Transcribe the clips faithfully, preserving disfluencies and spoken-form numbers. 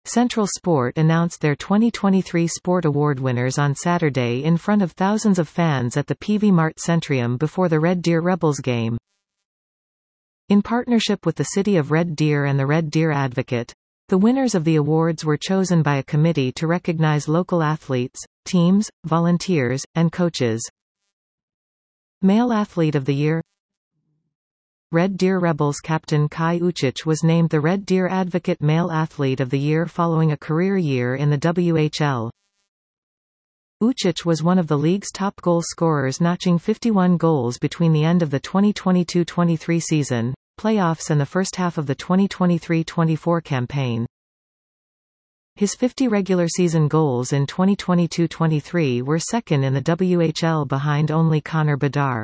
Central Sport announced their twenty twenty-three Sport Award winners on Saturday in front of thousands of fans at the P V Mart Centrium before the Red Deer Rebels game. In partnership with the City of Red Deer and the Red Deer Advocate, the winners of the awards were chosen by a committee to recognize local athletes, teams, volunteers, and coaches. Male Athlete of the Year. Red Deer Rebels captain Kai Ucic was named the Red Deer Advocate Male Athlete of the Year following a career year in the W H L. Ucic was one of the league's top goal scorers, notching fifty-one goals between the end of the twenty twenty-two twenty-three season, playoffs and the first half of the twenty twenty-three twenty-four campaign. His fifty regular season goals in twenty twenty-two twenty-three were second in the W H L behind only Connor Bedard.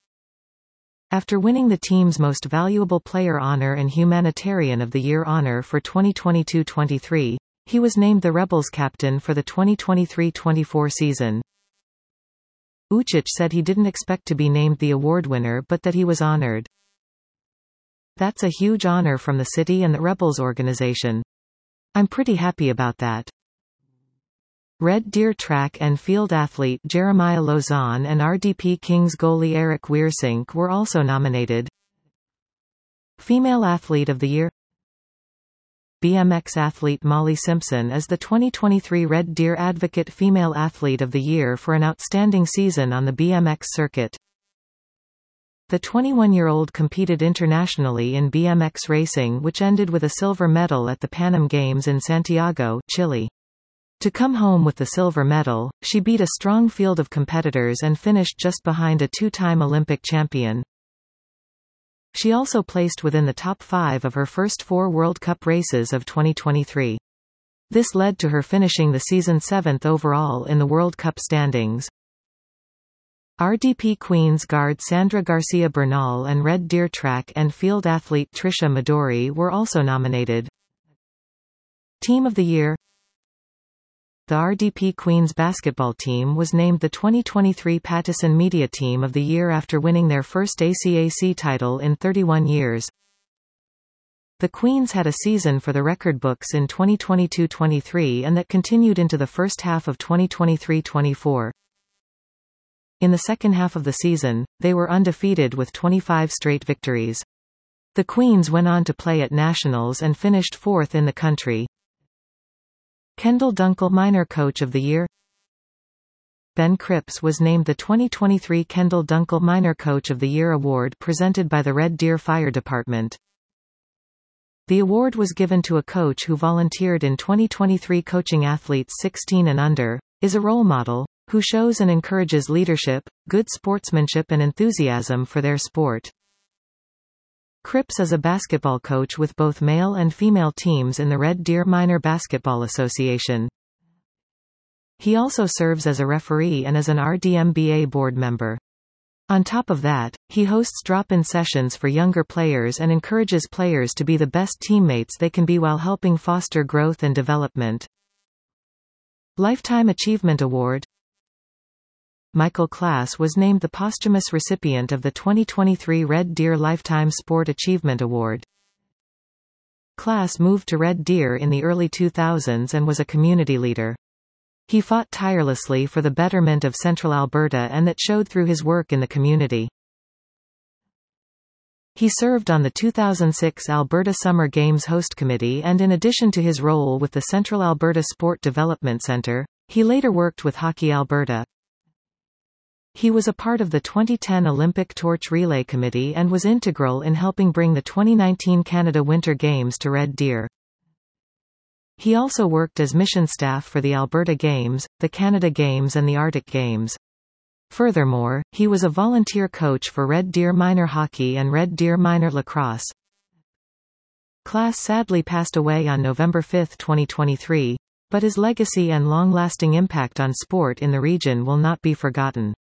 After winning the team's Most Valuable Player honor and Humanitarian of the Year honor for twenty twenty-two twenty-three, he was named the Rebels captain for the twenty twenty-three twenty-four season. Ucic said he didn't expect to be named the award winner but that he was honored. "That's a huge honor from the city and the Rebels organization. I'm pretty happy about that." Red Deer track and field athlete Jeremiah Lozon and R D P Kings goalie Eric Wiersink were also nominated. Female Athlete of the Year. B M X athlete Molly Simpson is the twenty twenty-three Red Deer Advocate Female Athlete of the Year for an outstanding season on the B M X circuit. The twenty-one-year-old competed internationally in B M X racing, which ended with a silver medal at the Pan Am Games in Santiago, Chile. To come home with the silver medal, she beat a strong field of competitors and finished just behind a two-time Olympic champion. She also placed within the top five of her first four World Cup races of twenty twenty-three. This led to her finishing the season seventh overall in the World Cup standings. R D P Queens guard Sandra Garcia Bernal and Red Deer track and field athlete Trisha Midori were also nominated. Team of the Year. The R D P Queens basketball team was named the twenty twenty-three Pattison Media Team of the Year after winning their first A C A C title in thirty-one years. The Queens had a season for the record books in twenty twenty-two twenty-three and that continued into the first half of twenty twenty-three twenty-four. In the second half of the season, they were undefeated with twenty-five straight victories. The Queens went on to play at Nationals and finished fourth in the country. Kendall Dunkel Minor Coach of the Year. Ben Cripps was named the twenty twenty-three Kendall Dunkel Minor Coach of the Year award presented by the Red Deer Fire Department. The award was given to a coach who volunteered in twenty twenty-three coaching athletes sixteen and under, is a role model, who shows and encourages leadership, good sportsmanship and enthusiasm for their sport. Cripps is a basketball coach with both male and female teams in the Red Deer Minor Basketball Association. He also serves as a referee and as an R D M B A board member. On top of that, he hosts drop-in sessions for younger players and encourages players to be the best teammates they can be while helping foster growth and development. Lifetime Achievement Award. Michael Klass was named the posthumous recipient of the twenty twenty-three Red Deer Lifetime Sport Achievement Award. Klass moved to Red Deer in the early two thousands and was a community leader. He fought tirelessly for the betterment of Central Alberta, and that showed through his work in the community. He served on the two thousand six Alberta Summer Games Host Committee, and in addition to his role with the Central Alberta Sport Development Centre, he later worked with Hockey Alberta. He was a part of the twenty ten Olympic Torch Relay Committee and was integral in helping bring the twenty nineteen Canada Winter Games to Red Deer. He also worked as mission staff for the Alberta Games, the Canada Games and the Arctic Games. Furthermore, he was a volunteer coach for Red Deer Minor Hockey and Red Deer Minor Lacrosse. Klass sadly passed away on November fifth twenty twenty-three, but his legacy and long-lasting impact on sport in the region will not be forgotten.